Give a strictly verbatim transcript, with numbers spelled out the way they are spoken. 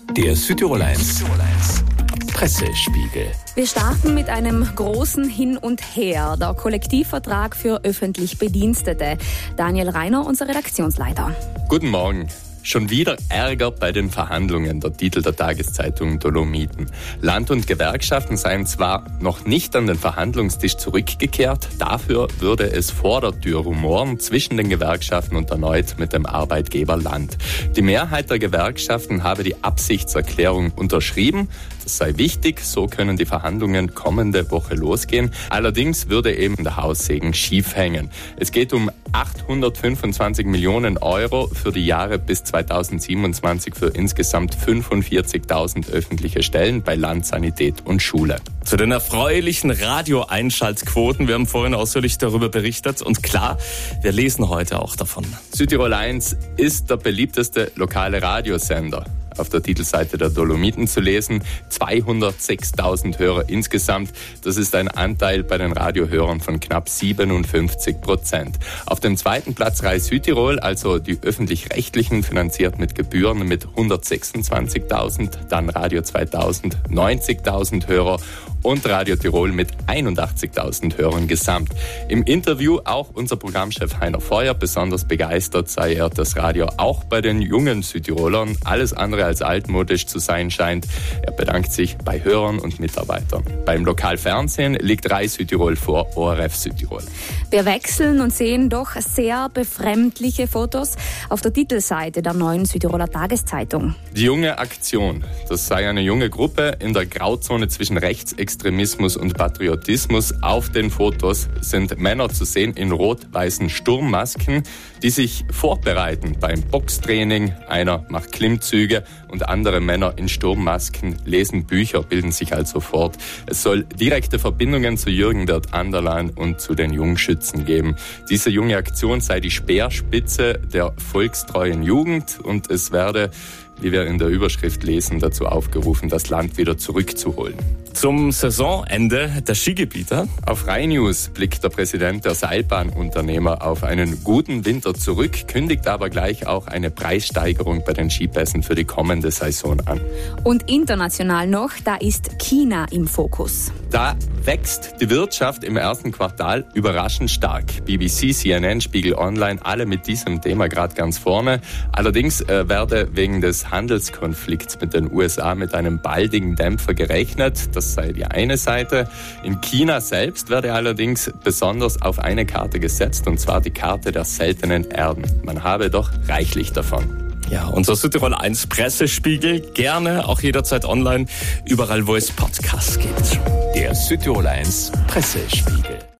Der Südtirol eins Pressespiegel. Wir starten mit einem großen Hin und Her. Der Kollektivvertrag für öffentlich Bedienstete. Daniel Reiner, unser Redaktionsleiter. Guten Morgen. Schon wieder Ärger bei den Verhandlungen, der Titel der Tageszeitung Dolomiten. Land und Gewerkschaften seien zwar noch nicht an den Verhandlungstisch zurückgekehrt, dafür würde es vor der Tür rumoren zwischen den Gewerkschaften und erneut mit dem Arbeitgeber Land. Die Mehrheit der Gewerkschaften habe die Absichtserklärung unterschrieben. Das sei wichtig, so können die Verhandlungen kommende Woche losgehen. Allerdings würde eben der Haussegen schief hängen. Es geht um achthundertfünfundzwanzig Millionen Euro für die Jahre bis zweitausendsiebenundzwanzig für insgesamt fünfundvierzigtausend öffentliche Stellen bei Land, Sanität und Schule. Zu den erfreulichen Radio-Einschaltquoten. Wir haben vorhin ausführlich darüber berichtet und klar, wir lesen heute auch davon. Südtirol eins ist der beliebteste lokale Radiosender. Auf der Titelseite der Dolomiten zu lesen, zweihundertsechstausend Hörer insgesamt. Das ist ein Anteil bei den Radiohörern von knapp siebenundfünfzig Prozent. Auf dem zweiten Platz Rai Südtirol, also die öffentlich-rechtlichen, finanziert mit Gebühren mit hundertsechsundzwanzigtausend, dann Radio zweitausend, neunzigtausend Hörer und Radio Tirol mit einundachtzigtausend Hörern gesamt. Im Interview auch unser Programmchef Heiner Feuer. Besonders begeistert sei er, dass Radio auch bei den jungen Südtirolern alles andere als altmodisch zu sein scheint. Er bedankt sich bei Hörern und Mitarbeitern. Beim Lokalfernsehen liegt Rai Südtirol vor O R F Südtirol. Wir wechseln und sehen doch sehr befremdliche Fotos auf der Titelseite der neuen Südtiroler Tageszeitung. Die junge Aktion, das sei eine junge Gruppe in der Grauzone zwischen Rechtsextremismus und Patriotismus. Auf den Fotos sind Männer zu sehen in rot-weißen Sturmmasken, die sich vorbereiten beim Boxtraining. Einer macht Klimmzüge und andere Männer in Sturmmasken lesen Bücher, bilden sich also fort. Es soll direkte Verbindungen zu Jürgen Dert Anderlein und zu den Jungschützen geben. Diese junge Aktion sei die Speerspitze der volkstreuen Jugend und es werde, wie wir in der Überschrift lesen, dazu aufgerufen, das Land wieder zurückzuholen. Zum Saisonende der Skigebiete. Auf Rai News blickt der Präsident der Seilbahnunternehmer auf einen guten Winter zurück, kündigt aber gleich auch eine Preissteigerung bei den Skipässen für die kommende Saison an. Und international noch, da ist China im Fokus. Da wächst die Wirtschaft im ersten Quartal überraschend stark. B B C, C N N, Spiegel Online, alle mit diesem Thema gerade ganz vorne. Allerdings äh, werde wegen des Handelskonflikts mit den U S A mit einem baldigen Dämpfer gerechnet. Das sei die eine Seite. In China selbst werde allerdings besonders auf eine Karte gesetzt, und zwar die Karte der seltenen Erden. Man habe doch reichlich davon. Ja, unser Südtirol eins Pressespiegel, gerne auch jederzeit online, überall wo es Podcasts gibt. Der Südtirol eins Pressespiegel.